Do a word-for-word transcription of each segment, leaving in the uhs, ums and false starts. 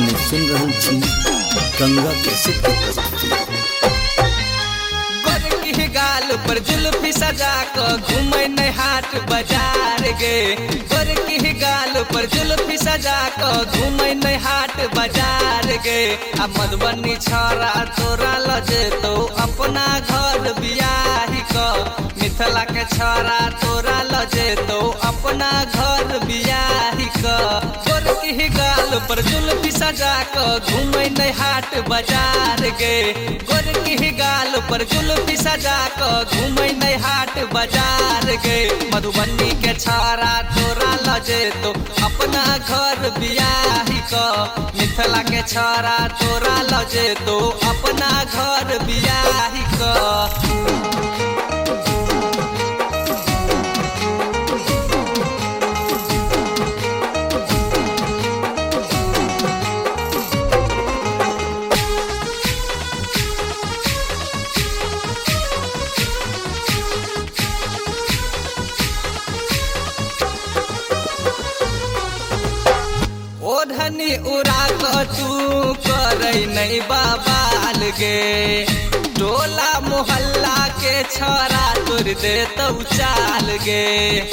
अपने सुन रहल छी गंगा कैसेट की प्रस्तुति। गोरकी गाल पर जुल्फी सजा क घूमै नै हाट बाजार गे। गोरकी गाल पर जुल्फी सजा क घूमै नै हाट बाजार गे। आ मधुबनी छौरा तोरा ल जेतौ अपना घर बियाही क। मिथिला के छौरा तोरा ल जेतौ अपना घर बियाही क। गोरकी गाल पर जुल्फी सजा क घूमै नै हाट बाजार गे। गोरकी गाल पर जुल्फी सजा क घूमै नै हाट बाजार गे। मधुबनी के छौरा तोरा ल जेतौ अपना घर बियाही क। मिथिला के छौरा तोरा ल जेतौ अपना घर बियाही क। ओढ़नी उड़ा क तू करे नहीं बाबाल गे। टोला मोहल्ला के छौरा तोड़ दे तो चाल गे।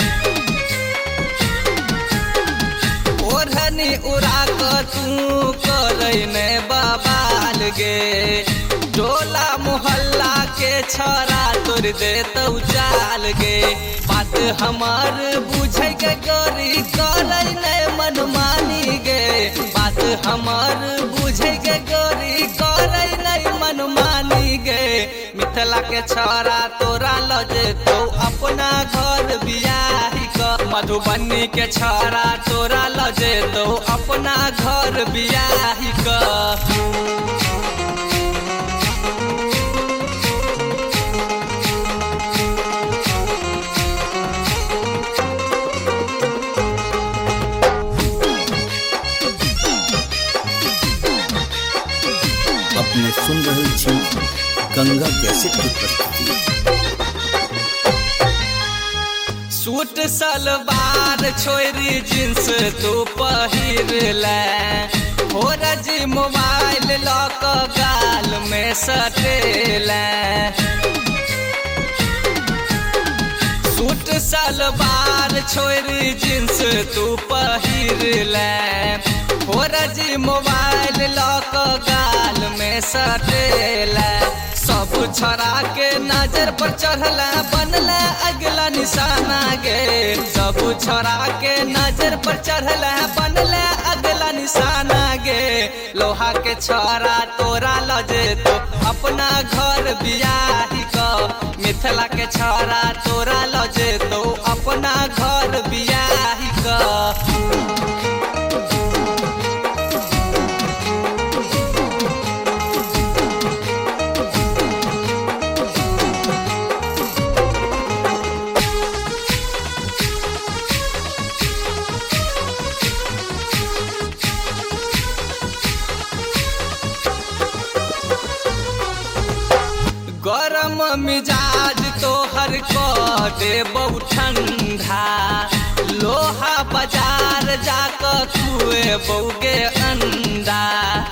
ओढ़नी उड़ा क तू करे नहीं बाबाल गे। टोला मोहल्ला के छौरा तोड़ दे तो चाल गे। बात हमार बुझे के गोरी करे नहीं मनमानी गे। बात हमार बुझे के गोरी करे नहीं मनमानी गे। मिथिला के छौरा तोरा ल जेतौ अपना घर बियाही क। मधुबनी के छौरा तोरा ल जेतौ अपना घर बियाही क। अपने सुन रहल छी गंगा कैसेट की प्रस्तुति। सूट सलवार छोरी जींस तू पहिर ले। होरजी मोबाइल लॉक गाल में सटेले। सूट सलवार छोरी जींस तू पहिर ले। होरजी मोबाइल लॉक गाल में सटेला। सब छोरा के नजर पर चढ़ला बनला अगला निशाना गे। सब छोरा के नजर पर चढ़ला बनला अगला निशाना गे। लोहा के छोरा तोरा ल जेतौ अपना घर बियाही क। मिथिला के छोरा तोरा ल जेतौ अपना घर बियाही क। गरम मिजाज तोहर क देबौ ठंडा। लोहा बाजार जाक खुएबौ गे अंडा।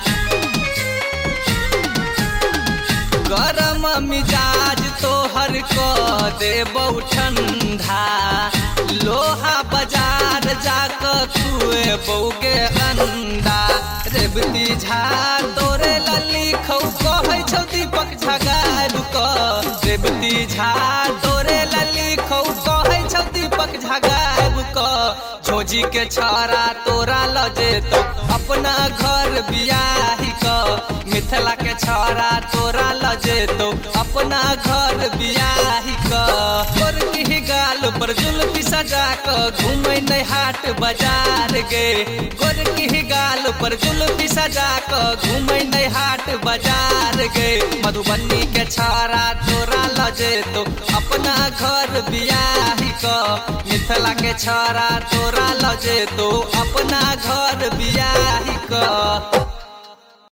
गरम मिजाज तोहर क देबौ ठंडा। लोहा बाजार जाक खुएबौ गे अंडा। रेवती झा तोरे लली खौ कहै छौ दीपक झगारू क। रेवती झा तोरे लली खौ कहै छौ दीपक झगारू क। झोजी के छौरा तोरा ल जेतौ अपना घर बियाही क। मिथिला के छौरा तोरा ल जेतौ अपना घर बियाही क। गोरकी गाल पर जुल्फी सजा क घूमै नै हाट बाजार गे। गोरकी गाल पर जुल्फी सजा क घूमै नै हाट बाजार गे। मधुबनी के छौरा तोरा ल जेतौ अपना घर बियाही क। मिथिला के छौरा तोरा ल जेतौ अपना घर बियाही क।